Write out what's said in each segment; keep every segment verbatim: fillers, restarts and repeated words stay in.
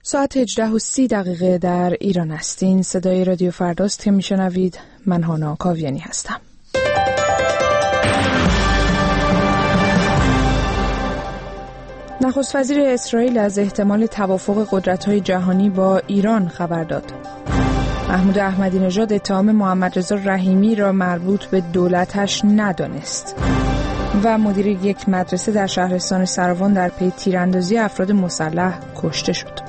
ساعت هجده و سی دقیقه در ایران هستین. صدای رادیو فرداست که میشنوید. من هانا کاویانی هستم. نخست وزیر اسرائیل از احتمال توافق قدرت‌های جهانی با ایران خبر داد. محمود احمدی نژاد اتهام محمد رضا رحیمی را مربوط به دولتش ندانست. و مدیر یک مدرسه در شهرستان سروان در پی تیراندازی افراد مسلح کشته شد.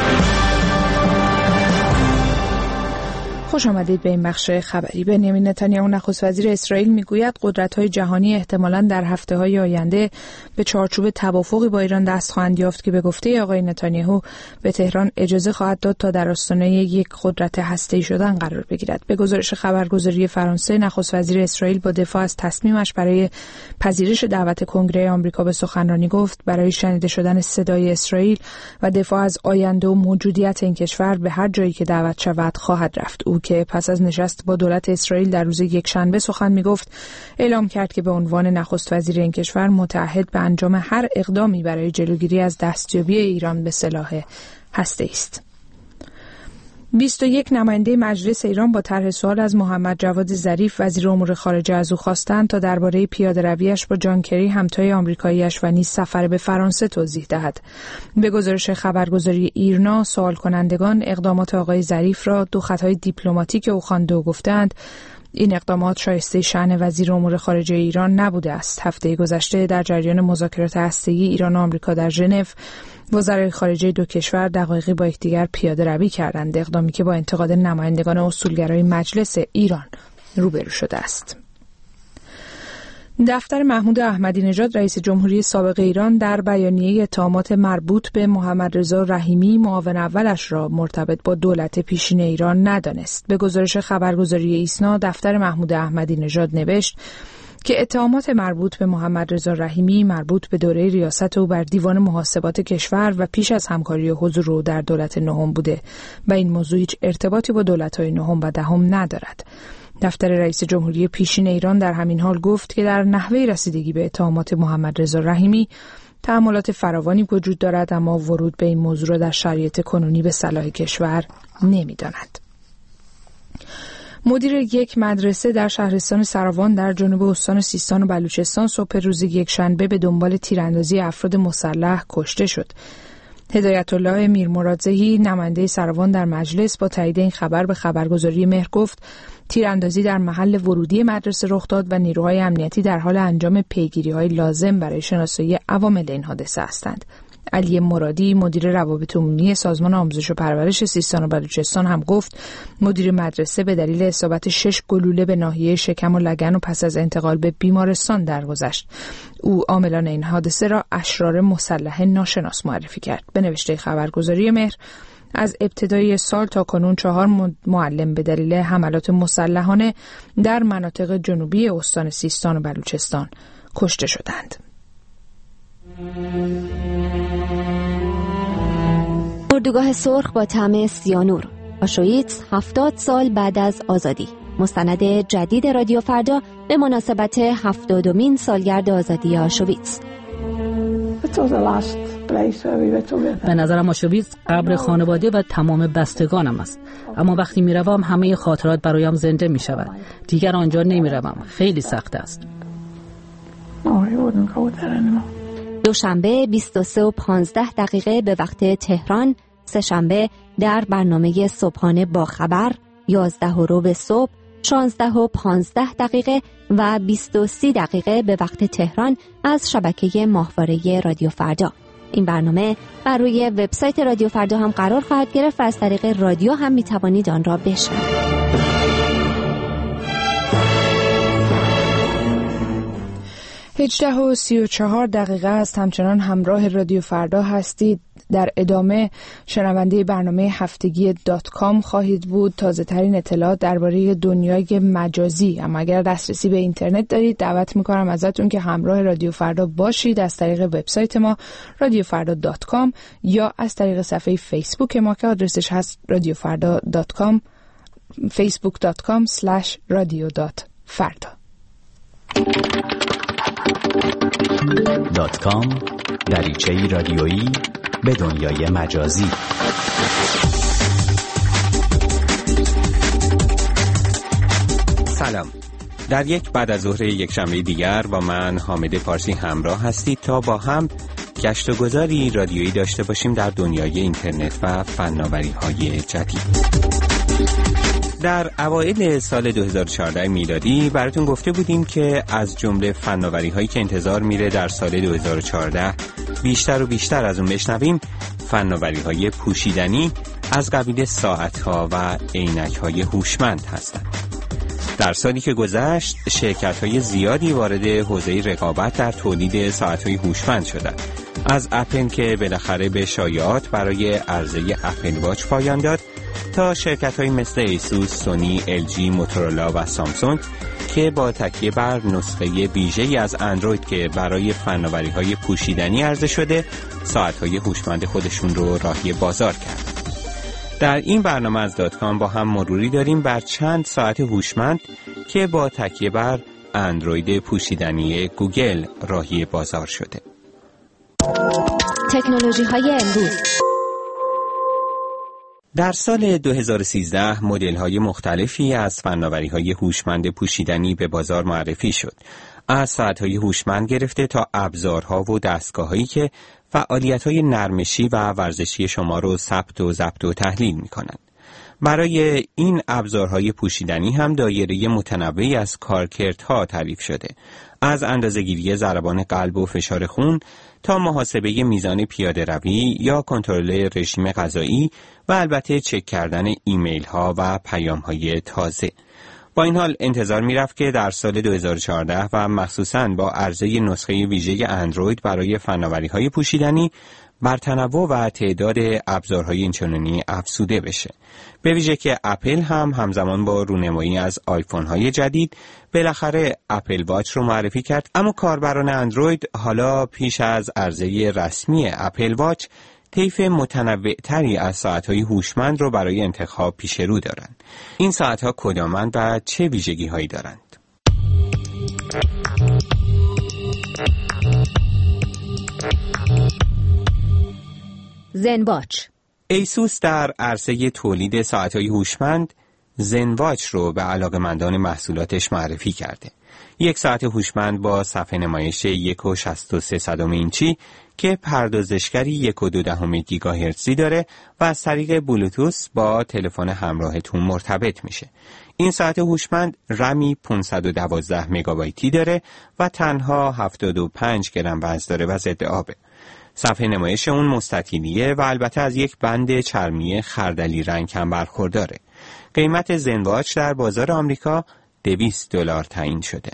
خوش آمدید به این بخش خبری. بنیامین نتانیاهو نخست وزیر اسرائیل میگوید قدرت‌های جهانی احتمالاً در هفته‌های آینده به چارچوب توافقی با ایران دست خواهند یافت که به گفته آقای نتانیاهو به تهران اجازه خواهد داد تا در آستانه یک قدرت هسته‌ای شدن قرار بگیرد. به گزارش خبرگزاری فرانسه، نخست وزیر اسرائیل با دفاع از تصمیمش برای پذیرش دعوت کنگره آمریکا به سخنرانی گفت برای شنیده شدن صدای اسرائیل و دفاع از آینده و موجودیت این کشور به هر جایی که دعوت شود خواهد رفت. او که پس از نشست با دولت اسرائیل در روز یکشنبه سخن می‌گفت، اعلام کرد که به عنوان نخست وزیر این کشور متعهد به انجام هر اقدامی برای جلوگیری از دستیابی ایران به سلاح هسته‌ای است. بیست و یک نماینده مجلس ایران با طرح سوال از محمد جواد ظریف وزیر امور خارجه از او خواستند تا درباره پیاده‌رویش با جان کری همتای آمریکایی‌اش و نیز سفر به فرانسه توضیح دهد. به گزارش خبرگزاری ایرنا، سوال کنندگان اقدامات آقای ظریف را دو خطای دیپلماتیک او خوانده و گفتند این اقدامات شایسته شأن وزیر امور خارجه ایران نبوده است. هفته گذشته در جریان مذاکرات هسته‌ای ایران و آمریکا در ژنو، وزرای خارجه دو کشور دقایقی با یکدیگر پیاده روی کردند، اقدامی که با انتقاد نمایندگان اصولگرای مجلس ایران روبرو شده است. دفتر محمود احمدی نژاد رئیس جمهوری سابق ایران در بیانیه اتهامات مربوط به محمد رضا رحیمی معاون اولش را مرتبط با دولت پیشین ایران ندانست. به گزارش خبرگزاری ایسنا، دفتر محمود احمدی نژاد نوشت که اتهامات مربوط به محمد رضا رحیمی مربوط به دوره ریاست او بر دیوان محاسبات کشور و پیش از همکاری حضور او در دولت نهم بوده و این موضوع هیچ ارتباطی با دولت‌های نهم و دهم ندارد. دفتر رئیس جمهوری پیشین ایران در همین حال گفت که در نحوه رسیدگی به اتهامات محمد رضا رحیمی تأملات فراوانی وجود دارد، اما ورود به این موضوع را در شرایط کنونی به صلاح کشور نمی‌داند. مدیر یک مدرسه در شهرستان سروان در جنوب استان سیستان و بلوچستان صبح روز یکشنبه به دنبال تیراندازی افراد مسلح کشته شد. هدایت الله میرمرادزهی نماینده سروان در مجلس با تایید این خبر به خبرگزاری مهر گفت تیراندازی در محل ورودی مدرسه رخ داد و نیروهای امنیتی در حال انجام پیگیری‌های لازم برای شناسایی عوامل این حادثه هستند. علی مرادی مدیر روابط عمومی سازمان آموزش و پرورش سیستان و بلوچستان هم گفت مدیر مدرسه به دلیل اصابت شش گلوله به ناحیه شکم و لگن و پس از انتقال به بیمارستان درگذشت. او عاملان این حادثه را اشرار مسلح ناشناس معرفی کرد. به نوشته خبرگزاری مهر، از ابتدای سال تا کنون چهار معلم به دلیل حملات مسلحانه در مناطق جنوبی استان سیستان و بلوچستان کشته شدند. اردوگاه سرخ با طعم سیانور، آشویتس هفتاد سال بعد از آزادی. مستند جدید رادیو فردا به مناسبت هفتادمین سالگرد آزادی آشویتس. به نظرم آشویتس قبر خانواده و تمام بستگانم است، اما وقتی میروم همه خاطرات برایم زنده می شود. دیگر آنجا نمی روم، خیلی سخت است. دوشنبه بیست و سه و پانزده دقیقه به وقت تهران، سه‌شنبه در برنامه صبحانه با خبر یازده و ربع صبح، شانزده و پانزده دقیقه و بیست و سی دقیقه به وقت تهران از شبکه ماهواره رادیو فردا. این برنامه بر روی وبسایت رادیو فردا هم قرار خواهد گرفت و از طریق رادیو هم می توانید آن را بشنوید. هجده و سی و چهار دقیقه است. همچنان همراه رادیو فردا هستید. در ادامه شنونده برنامه هفتگی دات کام خواهید بود. تازه ترین اطلاعات درباره دنیای مجازی. اما اگر دسترسی به اینترنت دارید دعوت میکنم ازتون که همراه رادیو فردا باشید از طریق وبسایت ما رادیو فردا دات کام یا از طریق صفحه فیسبوک ما که آدرسش هست رادیو فردا دات کام فیسبوک دات کام اسلش رادیو دات فردا. دات کام دریچه‌ای رادیویی به دنیای مجازی. سلام. در یک بعد از ظهر یک شنبه دیگر با من حامد پارسی همراه هستید تا با هم گشت و گذاری رادیویی داشته باشیم در دنیای اینترنت و فناوری‌های جدید. در اوایل سال دو هزار و چهارده میلادی براتون گفته بودیم که از جمله فناوری‌هایی که انتظار میره در سال دو هزار و چهارده بیشتر و بیشتر از اون بشنویم فناوری‌های پوشیدنی از قبیل ساعت‌ها و عینک‌های هوشمند هستند. در سالی که گذشت شرکت‌های زیادی وارد حوزه رقابت در تولید ساعت‌های هوشمند شدند. از اپل که بالاخره به شایعات برای عرضه اپل واچ پایان داد تا شرکت‌های مثل ایسوس، سونی، ال جی، موتورولا و سامسونگ که با تکیه بر نسخه ویژه‌ای از اندروید که برای فناوری‌های پوشیدنی عرضه شده ساعت‌های هوشمند خودشون رو راهی بازار کردند. در این برنامه از دات کام با هم مروری داریم بر چند ساعت هوشمند که با تکیه بر اندروید پوشیدنی گوگل راهی بازار شده. تکنولوژی های امروز. در سال دو هزار و سیزده مدل‌های مختلفی از فناوری‌های هوشمند پوشیدنی به بازار معرفی شد. از ساعت‌های هوشمند گرفته تا ابزارها و دستگاه‌هایی که فعالیت‌های نرمشی و ورزشی شما رو ثبت و ضبط و تحلیل می‌کنند. برای این ابزارهای پوشیدنی هم دایره متنوعی از کارکردها تعریف شده. از اندازه‌گیری ضربان قلب و فشار خون تا محاسبه میزان پیاده روی یا کنترل رژیم غذایی و البته چک کردن ایمیل ها و پیام های تازه. با این حال انتظار می رفت که در سال دو هزار و چهارده و مخصوصاً با عرضه نسخه ویژه اندروید برای فناوری های پوشیدنی بر تنوع و تعداد ابزارهای اینچنینی افزوده بشه. به ویژه که اپل هم همزمان با رونمایی از آیفون های جدید بالاخره اپل واچ رو معرفی کرد، اما کاربران اندروید حالا پیش از عرضه رسمی اپل واچ طیف متنوع تری از ساعت‌های هوشمند رو برای انتخاب پیش رو دارند. این ساعت‌ها کدامند و چه ویژگی‌هایی دارند؟ زن واچ. ایسوس در عرصه تولید ساعت‌های هوشمند زن واچ رو به علاقه‌مندان محصولاتش معرفی کرده. یک ساعت هوشمند با صفحه نمایش یک و شصت و سه صدم اینچی که پردازشگری یک و دو دهم گیگاهرتزی داره و از طریق بلوتوث با تلفن همراهتون مرتبط میشه. این ساعت هوشمند رمی پانصد و دوازده مگابایتی داره و تنها هفتاد و پنج گرم وزن داره و ضد آبه. صفحه نمایش اون مستطیلیه و البته از یک بند چرمی خردلی رنگ هم برخورداره. قیمت زن واچ در بازار آمریکا دویست دلار تعیین شده.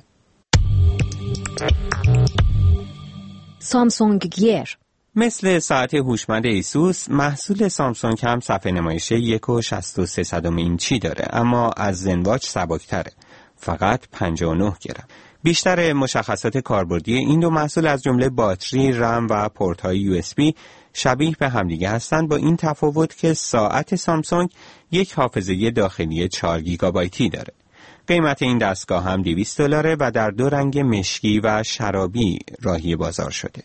سامسونگ گیر. مثل ساعت هوشمند ایسوس محصول سامسونگ هم صفحه نمایش یک و شصت و سه صدم اینچی داره، اما از زن واچ سبک‌تره، فقط پنجاه و نه گرم. بیشتر مشخصات کاربردی این دو محصول از جمله باتری، رم و پورت‌های یو اس بی شبیه به همدیگه هستند، با این تفاوت که ساعت سامسونگ یک حافظه داخلی چهار گیگابایتی داره. قیمت این دستگاه هم دویست دلاره و در دو رنگ مشکی و شرابی راهی بازار شده.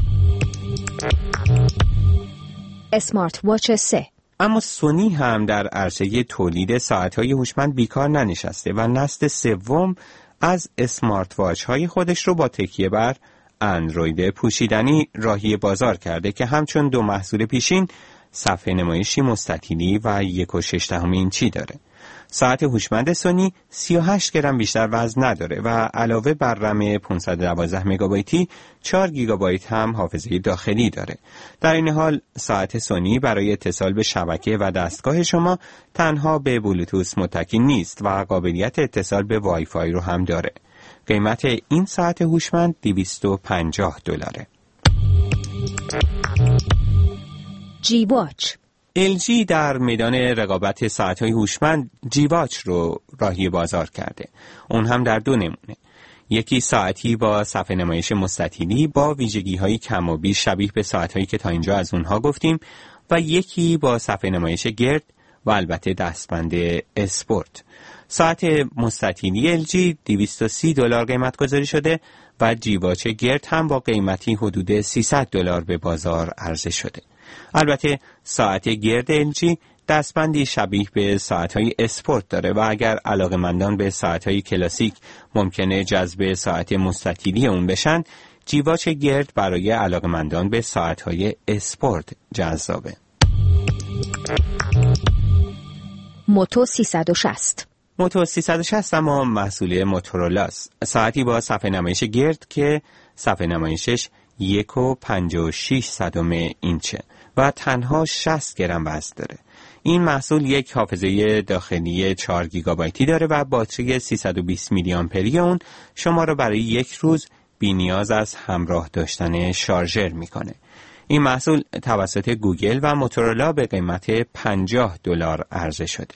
اسمارت واچ سه. اما سونی هم در عرصه تولید ساعت‌های هوشمند بیکار ننشسته و نسل سوم از اسمارت واچ های خودش رو با تکیه بر اندروید پوشیدنی راهی بازار کرده که همچون دو محصول پیشین صفحه نمایشی مستطیلی و یک و شش دهم اینچی داره. ساعت هوشمند سونی سی و هشت گرم بیشتر وزن نداره و علاوه بر رم پانصد و دوازده مگابایتی چهار گیگابایت هم حافظه داخلی داره. در این حال ساعت سونی برای اتصال به شبکه و دستگاه شما تنها به بلوتوث متکی نیست و قابلیت اتصال به وای فای رو هم داره. قیمت این ساعت هوشمند دویست و پنجاه دلاره. جی واچ. ال جی در میدان رقابت ساعت‌های هوشمند جی واچ رو راهی بازار کرده. اون هم در دو نمونه. یکی ساعتی با صفحه نمایش مستطیلی با ویژگی‌های کم و بیش شبیه به ساعت‌هایی که تا اینجا از اونها گفتیم و یکی با صفحه نمایش گرد و البته دستبند اسپورت. ساعت مستطیلی ال جی دویست و سی دلار قیمت گذاری شده و جی واچ گرد هم با قیمتی حدود سیصد دلار به بازار عرضه شده. البته ساعت گرد ال جی دستبندی شبیه به ساعت‌های اسپورت داره و اگر علاقه‌مندان به ساعت‌های کلاسیک ممکنه جذب ساعت مستطیلی اون بشن، جیواچ گرد برای علاقه‌مندان به ساعت‌های اسپورت جذابه. موتو سیصد و شصت موتو سیصد و شصت اما محصول موتورولاست. ساعتی با صفحه نمایش گرد که صفحه نمایشش یک و پنجاه و شش صدم اینچه و تنها شصت گرم وزن داره. این محصول یک حافظه داخلی چهار گیگابایتی داره و باتری سیصد و بیست میلی آمپری اون شما رو برای یک روز بی نیاز از همراه داشتن شارژر میکنه. این محصول توسط گوگل و موتورولا به قیمت پنجاه دلار عرضه شده.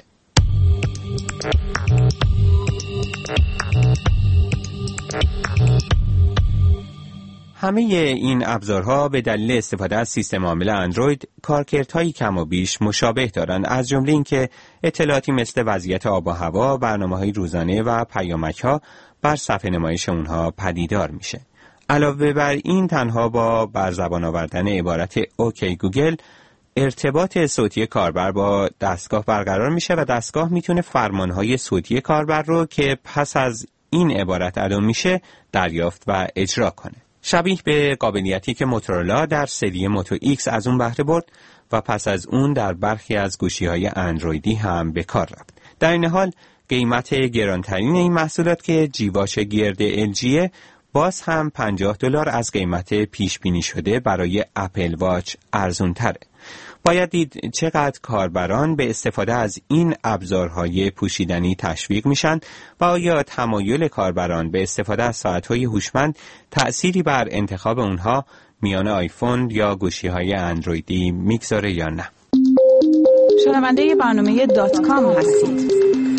همه این ابزارها به دلیل استفاده از سیستم عامل اندروید کارکردهای کم و بیش مشابه دارند، از جمله اینکه اطلاعاتی مثل وضعیت آب و هوا، برنامه‌های روزانه و پیامک‌ها بر صفحه نمایش اونها پدیدار میشه. علاوه بر این تنها با بر زبان آوردن عبارت اوکی گوگل ارتباط صوتی کاربر با دستگاه برقرار میشه و دستگاه میتونه فرمانهای صوتی کاربر رو که پس از این عبارت ادا میشه دریافت و اجرا کنه. شبیه به قابلیتی که موتورولا در سری موتو ایکس از اون بهره برد و پس از اون در برخی از گوشی‌های اندرویدی هم به کار رفت. در این حال قیمت گرانترین این محصولات که جیواچ گرد ال جی باز هم پنجاه دلار از قیمت پیش بینی شده برای اپل واچ ارزون تره. باید دید چقدر کاربران به استفاده از این ابزارهای پوشیدنی تشویق میشن و آیا تمایل کاربران به استفاده از ساعت‌های هوشمند تأثیری بر انتخاب اونها میان آیفون یا گوشی‌های اندرویدی میگذاره یا نه. شنونده برنامه دات کام هستید.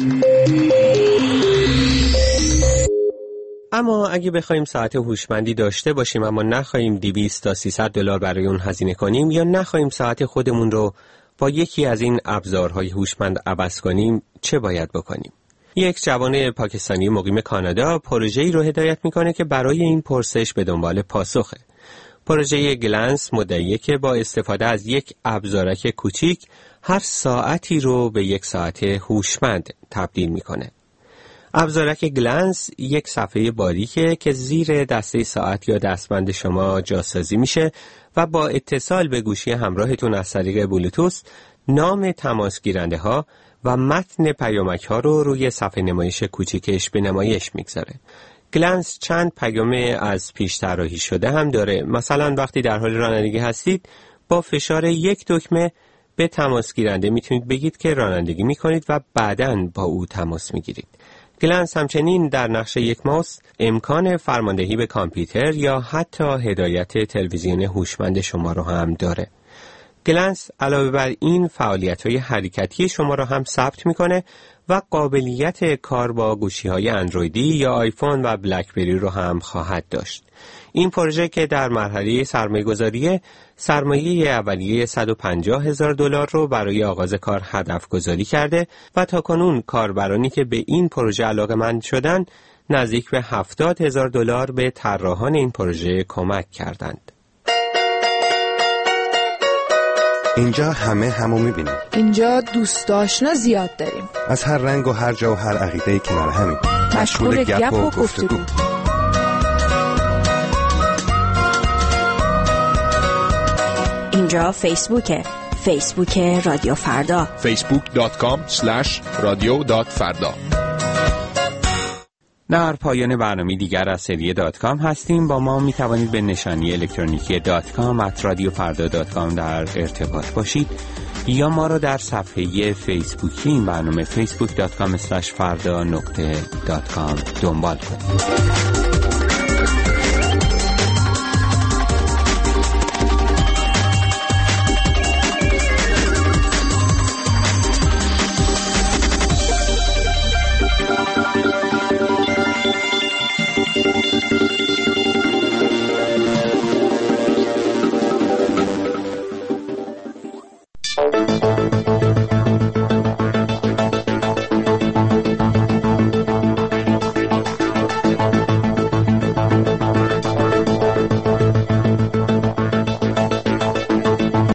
اما اگه بخوایم ساعت هوشمندی داشته باشیم اما نخواهیم دویست تا سیصد دلار برای اون هزینه کنیم یا نخواهیم ساعت خودمون رو با یکی از این ابزارهای هوشمند عوض کنیم، چه باید بکنیم؟ یک جوان پاکستانی مقیم کانادا پروژه‌ای رو هدایت میکنه که برای این پرسش به دنبال پاسخه. پروژه گلنس مدعیه که با استفاده از یک ابزارک کوچیک هر ساعتی رو به یک ساعت هوشمند تبدیل میکنه. ابزارک گلنس یک صفحه باریکه که زیر دسته ساعت یا دستبند شما جاسازی میشه و با اتصال به گوشی همراهتون از طریق بلوتوث نام تماس گیرنده ها و متن پیامک ها رو روی صفحه نمایش کوچیکش به نمایش میگذاره. گلنس چند پیام از پیش طراحی شده هم داره. مثلا وقتی در حال رانندگی هستید با فشار یک دکمه به تماس گیرنده میتونید بگید که رانندگی میکنید و بعداً با او تماس میگیرید. گلنس همچنین در نقش یک ماوس امکان فرماندهی به کامپیوتر یا حتی هدایت تلویزیون هوشمند شما رو هم داره. گلنس علاوه بر این فعالیت‌های حرکتی شما رو هم ثبت میکنه و قابلیت کار با گوشی‌های اندرویدی یا آیفون و بلکبری رو هم خواهد داشت. این پروژه که در مرحله سرمایه‌گذاریه، سرمایه اولیه صد و پنجاه هزار دلار رو برای آغاز کار هدف گذاری کرده و تاکنون کاربرانی که به این پروژه علاقه‌مند شدن نزدیک به هفتاد هزار دلار به طراحان این پروژه کمک کردند. اینجا همه همو میبینیم. اینجا دوست آشنا زیاد داریم. از هر رنگ و هر جا و هر عقیده‌ای کنار همیم. مشغول گپ و گفتگو. اینجا فیسبوکه. فیسبوک رادیو فردا. فیسبوک دات کام اسلش رادیو دات فردا. در پایان برنامه دیگر از سری دات کام هستیم. با ما می توانید به نشانی الکترونیکی دات کام ات رادیو فردا دات کام در ارتباط باشید یا ما را در صفحه فیسبوکی این برنامه فیسبوک دات کام اسلش فردا نقطه دات کام دنبال کنید.